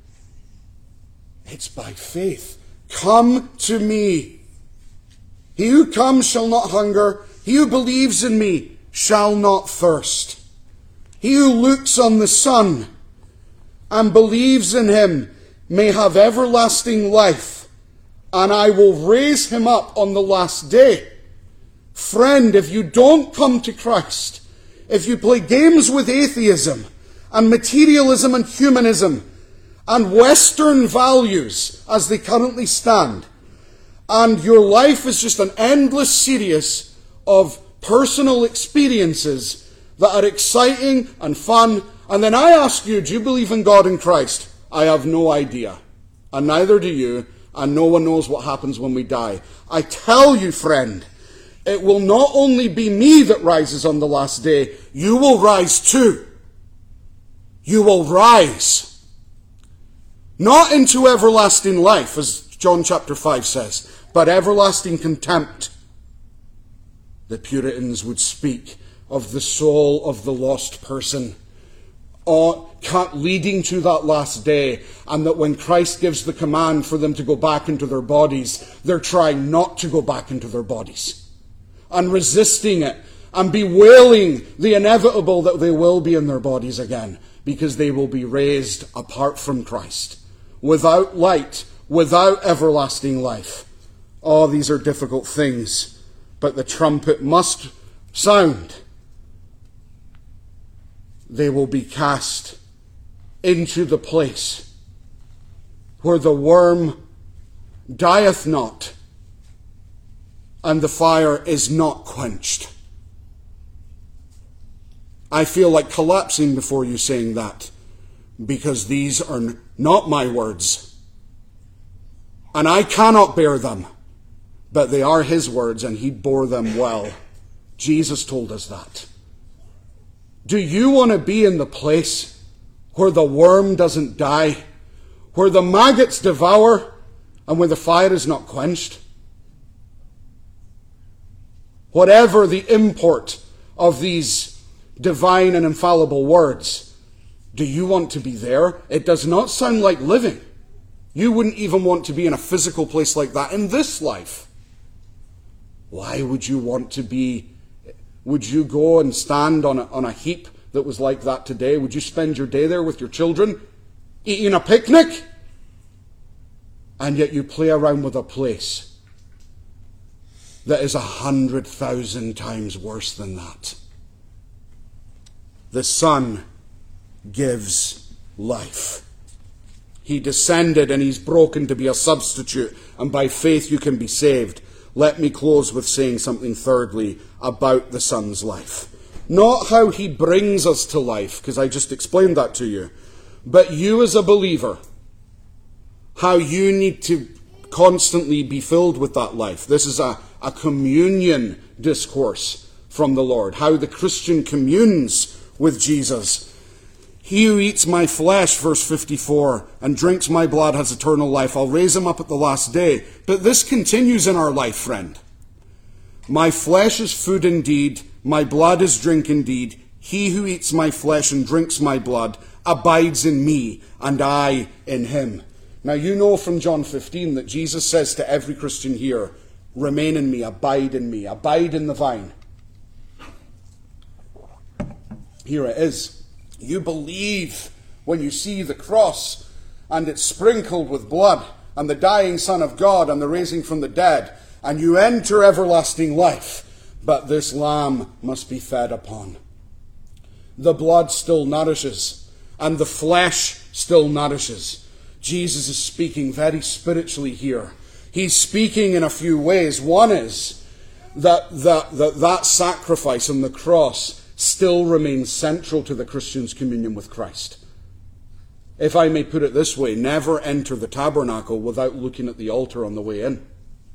A: It's by faith. Come to me. He who comes shall not hunger. He who believes in me shall not thirst. He who looks on the Son and believes in him may have everlasting life, and I will raise him up on the last day. Friend, if you don't come to Christ, if you play games with atheism and materialism and humanism and Western values as they currently stand, and your life is just an endless series of personal experiences that are exciting and fun, and then I ask you, do you believe in God and Christ? I have no idea, and neither do you, and no one knows what happens when we die. I tell you, friend, it will not only be me that rises on the last day, you will rise too. You will rise. Not into everlasting life, as John chapter five says, but everlasting contempt. The Puritans would speak of the soul of the lost person, leading to that last day, and that when Christ gives the command for them to go back into their bodies, they're trying not to go back into their bodies. and resisting it and bewailing the inevitable that they will be in their bodies again, because they will be raised apart from Christ, without light, without everlasting life. Oh, these are difficult things, but the trumpet must sound. They will be cast into the place where the worm dieth not and the fire is not quenched. I feel like collapsing before you saying that, because these are not my words, and I cannot bear them, but they are his words, and he bore them well. Jesus told us that. Do you want to be in the place where the worm doesn't die, where the maggots devour, and where the fire is not quenched? Whatever the import of these divine and infallible words, do you want to be there? It does not sound like living. You wouldn't even want to be in a physical place like that in this life. Why would you want to be? Would you go and stand on a, on a heap that was like that today? Would you spend your day there with your children, eating a picnic? And yet you play around with a place that is a hundred thousand times worse than that. The Son gives life. He descended and he's broken to be a substitute, and by faith you can be saved. Let me close with saying something thirdly about the Son's life. Not how he brings us to life, because I just explained that to you, but you as a believer, how you need to constantly be filled with that life. This is a, a communion discourse from the Lord, how the Christian communes with Jesus. He who eats my flesh, verse fifty-four, and drinks my blood has eternal life. I'll raise him up at the last day. But this continues in our life, friend. My flesh is food indeed, my blood is drink indeed. He who eats my flesh and drinks my blood abides in me, and I in him. Now you know from John fifteen that Jesus says to every Christian here, remain in me, abide in me, abide in the vine. Here it is. You believe when you see the cross and it's sprinkled with blood and the dying Son of God and the raising from the dead, and you enter everlasting life. But this lamb must be fed upon. The blood still nourishes and the flesh still nourishes. Jesus is speaking very spiritually here. He's speaking in a few ways. One is that that, that, that sacrifice on the cross still remains central to the Christian's communion with Christ. If I may put it this way, never enter the tabernacle without looking at the altar on the way in.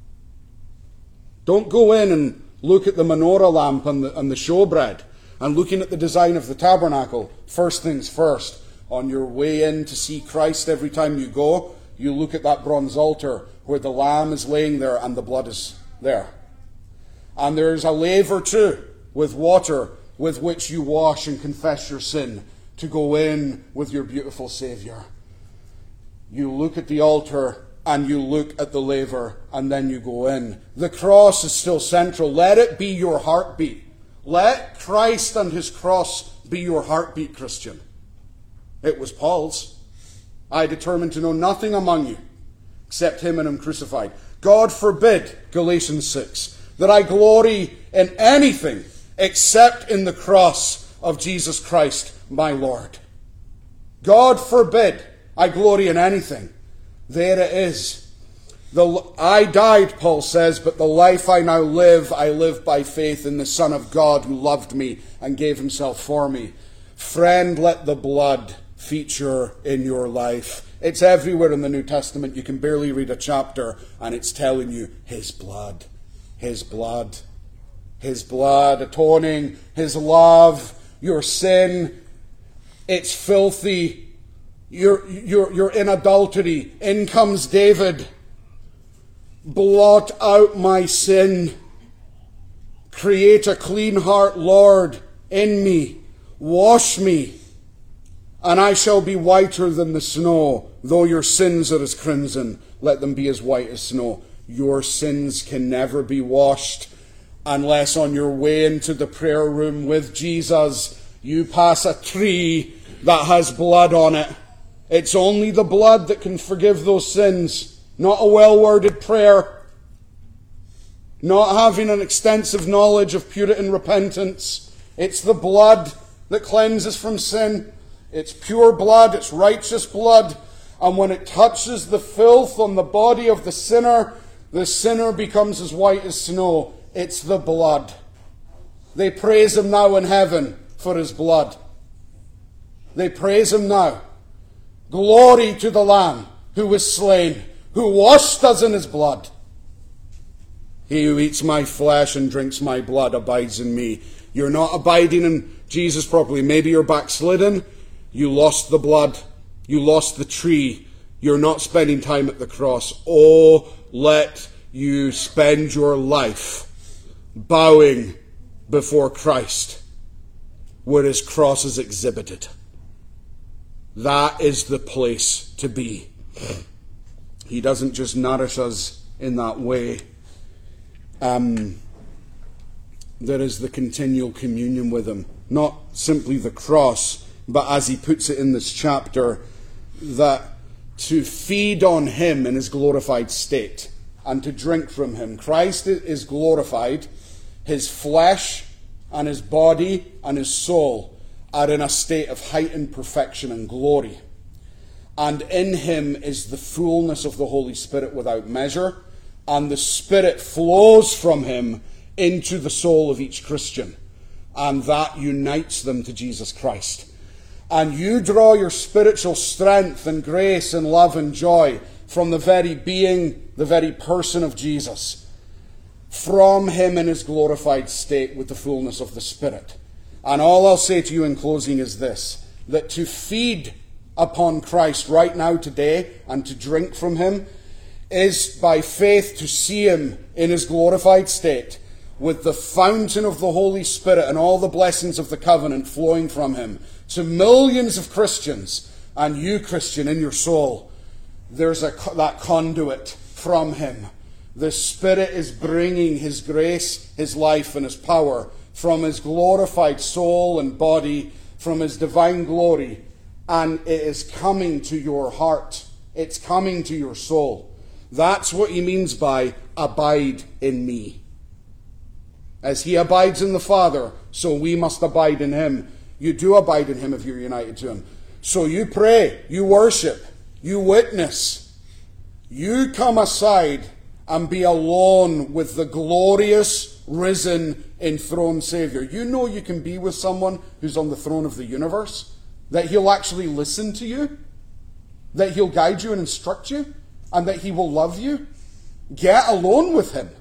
A: Don't go in and look at the menorah lamp and the, and the showbread and looking at the design of the tabernacle. First things first, on your way in to see Christ every time you go, you look at that bronze altar where the lamb is laying there and the blood is there. And there's a laver too, with water, with which you wash and confess your sin to go in with your beautiful Savior. You look at the altar and you look at the laver and then you go in. The cross is still central. Let it be your heartbeat. Let Christ and his cross be your heartbeat, Christian. It was Paul's. I determined to know nothing among you except him and him crucified. God forbid, Galatians six, that I glory in anything except in the cross of Jesus Christ, my Lord. God forbid I glory in anything. There it is. The, I died, Paul says, but the life I now live, I live by faith in the Son of God who loved me and gave himself for me. Friend, let the blood feature in your life. It's everywhere in the New Testament. You can barely read a chapter and it's telling you his blood, his blood. His blood, atoning, his love, your sin, it's filthy. You're, you're, you're in adultery. In comes David. Blot out my sin. Create a clean heart, Lord, in me. Wash me, and I shall be whiter than the snow. Though your sins are as crimson, let them be as white as snow. Your sins can never be washed unless on your way into the prayer room with Jesus, you pass a tree that has blood on it. It's only the blood that can forgive those sins, not a well-worded prayer, not having an extensive knowledge of Puritan repentance. It's the blood that cleanses from sin. It's pure blood, it's righteous blood. And when it touches the filth on the body of the sinner, the sinner becomes as white as snow. It's the blood. They praise him now in heaven for his blood. They praise him now. Glory to the Lamb who was slain, who washed us in his blood. He who eats my flesh and drinks my blood abides in me. You're not abiding in Jesus properly. Maybe you're backslidden. You lost the blood. You lost the tree. You're not spending time at the cross. Oh, let you spend your life bowing before Christ, where his cross is exhibited. That is the place to be. He doesn't just nourish us in that way. Um, there is the continual communion with him. Not simply the cross, but as he puts it in this chapter, that to feed on him in his glorified state and to drink from him. Christ is glorified. His flesh and his body and his soul are in a state of heightened perfection and glory. And in him is the fullness of the Holy Spirit without measure, and the Spirit flows from him into the soul of each Christian, and that unites them to Jesus Christ. And you draw your spiritual strength and grace and love and joy from the very being, the very person of Jesus, from him in his glorified state with the fullness of the Spirit. And all I'll say to you in closing is this, that to feed upon Christ right now today and to drink from him is by faith to see him in his glorified state with the fountain of the Holy Spirit and all the blessings of the covenant flowing from him to millions of Christians, and you, Christian, in your soul, there's a, that conduit from him. The Spirit is bringing his grace, his life, and his power from his glorified soul and body, from his divine glory, and it is coming to your heart. It's coming to your soul. That's what he means by abide in me. As he abides in the Father, so we must abide in him. You do abide in him if you're united to him. So you pray, you worship, you witness, you come aside and be alone with the glorious, risen, enthroned Savior. You know you can be with someone who's on the throne of the universe, that he'll actually listen to you, that he'll guide you and instruct you, and that he will love you. Get alone with him.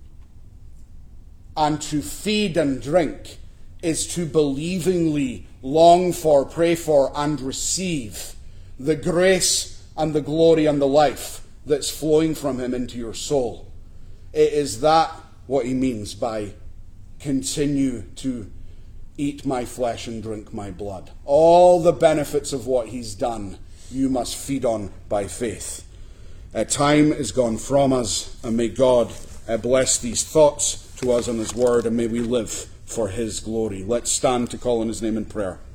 A: And to feed and drink is to believingly long for, pray for, and receive the grace and the glory and the life that's flowing from him into your soul. It is that what he means by continue to eat my flesh and drink my blood. All the benefits of what he's done, you must feed on by faith. Uh, time is gone from us, and may God uh, bless these thoughts to us in his word, and may we live for his glory. Let's stand to call on his name in prayer.